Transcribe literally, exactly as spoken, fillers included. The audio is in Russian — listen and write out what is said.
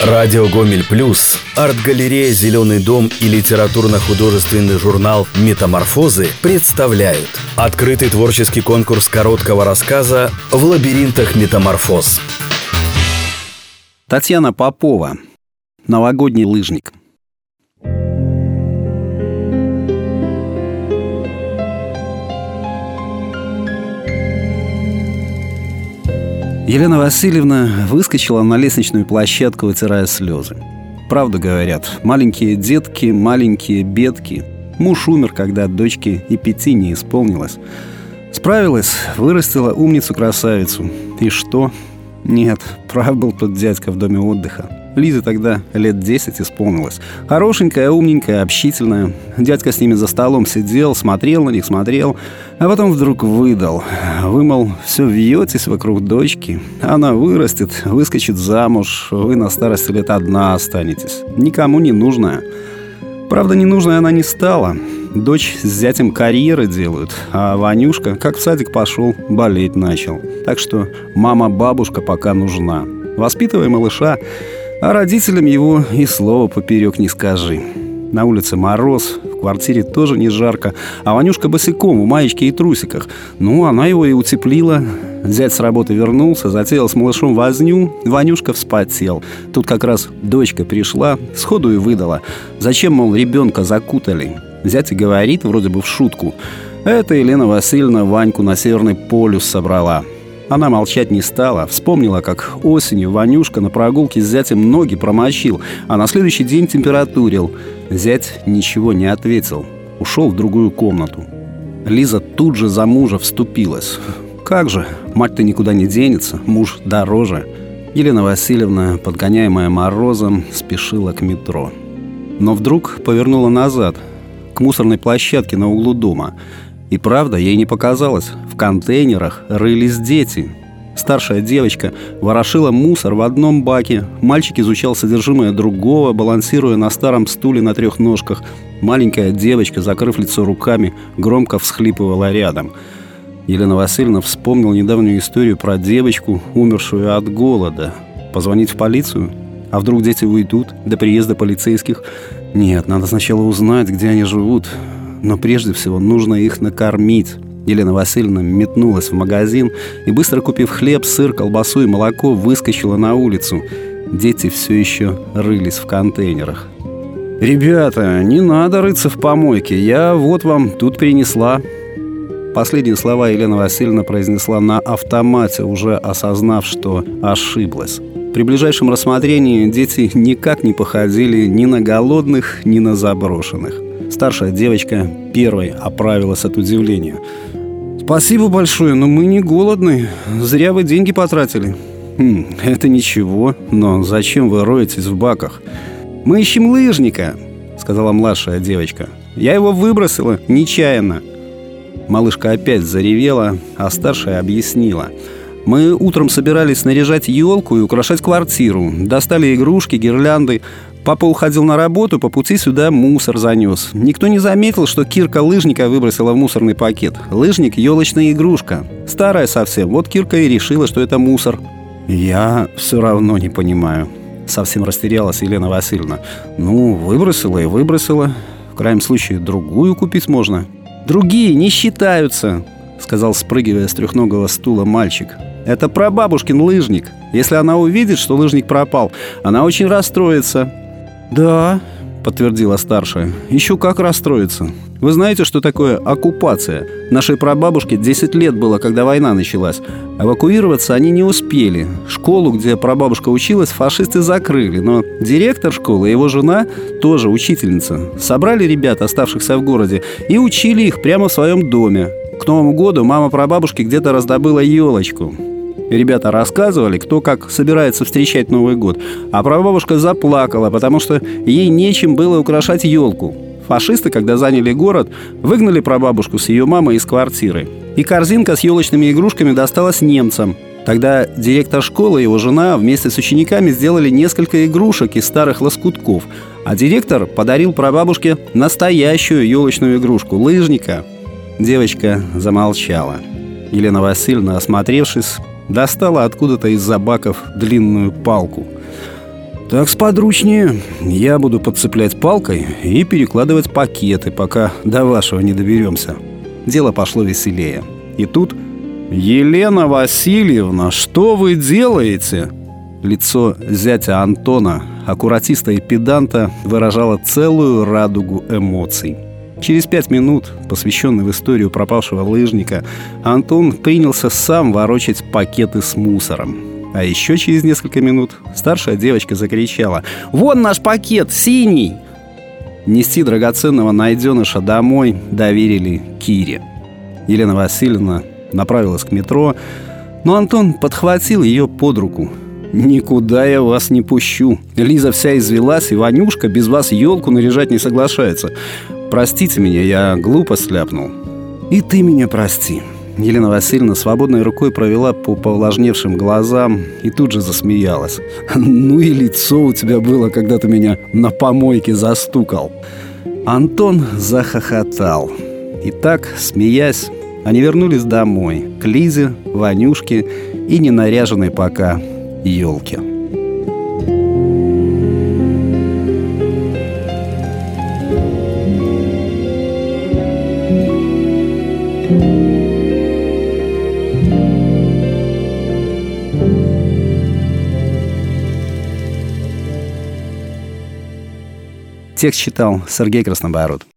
Радио Гомель Плюс, арт-галерея «Зеленый дом» и литературно-художественный журнал «Метаморфозы» представляют открытый творческий конкурс короткого рассказа «В лабиринтах метаморфоз». Татьяна Попова. Новогодний лыжник. Елена Васильевна выскочила на лестничную площадку, вытирая слезы. Правду говорят, маленькие детки, маленькие бедки. Муж умер, когда дочке и пяти не исполнилось. Справилась, вырастила умницу-красавицу. И что? Нет, прав был тот дядька в доме отдыха. Лизе тогда лет десять исполнилось. Хорошенькая, умненькая, общительная. Дядька с ними за столом сидел, смотрел на них, смотрел, а потом вдруг выдал. Вы, мол, все вьетесь вокруг дочки. Она вырастет, выскочит замуж, вы на старости лет одна останетесь. Никому не нужная. Правда, ненужной она не стала. Дочь с зятем карьеры делают, а Ванюшка, как в садик пошел, болеть начал. Так что мама-бабушка пока нужна. Воспитывай малыша, а родителям его и слова поперек не скажи. На улице мороз, в квартире тоже не жарко, а Ванюшка босиком, в маечке и трусиках. Ну, она его и утеплила. Зять с работы вернулся, затеял с малышом возню, Ванюшка вспотел. Тут как раз дочка пришла, сходу и выдала. Зачем, мол, ребенка закутали? Зять и говорит, вроде бы в шутку. Это Елена Васильевна Ваньку на Северный полюс собрала. Она молчать не стала, вспомнила, как осенью Ванюшка на прогулке с зятем ноги промочил, а на следующий день температурил. Зять ничего не ответил, ушел в другую комнату. Лиза тут же за мужа вступилась. Как же, мать-то никуда не денется, муж дороже. Елена Васильевна, подгоняемая морозом, спешила к метро. Но вдруг повернула назад, к мусорной площадке на углу дома. И правда, ей не показалось. В контейнерах рылись дети. Старшая девочка ворошила мусор в одном баке. Мальчик изучал содержимое другого, балансируя на старом стуле на трех ножках. Маленькая девочка, закрыв лицо руками, громко всхлипывала рядом. Елена Васильевна вспомнила недавнюю историю про девочку, умершую от голода. Позвонить в полицию? А вдруг дети уйдут до приезда полицейских? Нет, надо сначала узнать, где они живут. Но прежде всего нужно их накормить. Елена Васильевна метнулась в магазин и, быстро купив хлеб, сыр, колбасу и молоко, выскочила на улицу. Дети все еще рылись в контейнерах. «Ребята, не надо рыться в помойке. Я вот вам тут принесла». Последние слова Елена Васильевна произнесла на автомате, уже осознав, что ошиблась. При ближайшем рассмотрении дети никак не походили ни на голодных, ни на заброшенных. Старшая девочка первой оправилась от удивления. «Спасибо большое, но мы не голодны. Зря вы деньги потратили». «Хм, это ничего, но зачем вы роетесь в баках?» «Мы ищем лыжника», — сказала младшая девочка. «Я его выбросила нечаянно». Малышка опять заревела, а старшая объяснила. «Мы утром собирались снаряжать елку и украшать квартиру. Достали игрушки, гирлянды. Папа уходил на работу, по пути сюда мусор занес. Никто не заметил, что Кирка лыжника выбросила в мусорный пакет. Лыжник — елочная игрушка. Старая совсем. Вот Кирка и решила, что это мусор». «Я все равно не понимаю», — совсем растерялась Елена Васильевна. «Ну, выбросила и выбросила. В крайнем случае, другую купить можно». «Другие не считаются», — сказал, спрыгивая с трехногого стула мальчик. «Это прабабушкин лыжник. Если она увидит, что лыжник пропал, она очень расстроится». «Да», — подтвердила старшая, — «еще как расстроится. Вы знаете, что такое оккупация? Нашей прабабушке десять лет было, когда война началась. Эвакуироваться они не успели. Школу, где прабабушка училась, фашисты закрыли. Но директор школы и его жена, тоже учительница, собрали ребят, оставшихся в городе, и учили их прямо в своем доме. К Новому году мама прабабушки где-то раздобыла елочку. Ребята рассказывали, кто как собирается встречать Новый год. А прабабушка заплакала, потому что ей нечем было украшать елку. Фашисты, когда заняли город, выгнали прабабушку с ее мамой из квартиры. И корзинка с елочными игрушками досталась немцам. Тогда директор школы и его жена вместе с учениками сделали несколько игрушек из старых лоскутков. А директор подарил прабабушке настоящую елочную игрушку – лыжника. Девочка замолчала. Елена Васильевна, осмотревшись, достала откуда-то из-за баков длинную палку. Так сподручнее. Я буду подцеплять палкой и перекладывать пакеты, пока до вашего не доберемся. Дело пошло веселее. И тут: «Елена Васильевна, что вы делаете?» Лицо зятя Антона, аккуратиста и педанта, выражало целую радугу эмоций. Через пять минут, посвященный в историю пропавшего лыжника, Антон принялся сам ворочать пакеты с мусором. А еще через несколько минут старшая девочка закричала: «Вон наш пакет, синий!» Нести драгоценного найденыша домой доверили Кире. Елена Васильевна направилась к метро, но Антон подхватил ее под руку. «Никуда я вас не пущу. Лиза вся извелась, и Ванюшка без вас елку наряжать не соглашается. Простите меня, я глупо сляпнул». «И ты меня прости». Елена Васильевна свободной рукой провела по повлажневшим глазам и тут же засмеялась. «Ну и лицо у тебя было, когда ты меня на помойке застукал». Антон захохотал. И так, смеясь, они вернулись домой, к Лизе, Ванюшке и ненаряженной пока елке. Текст читал Сергей Краснобород.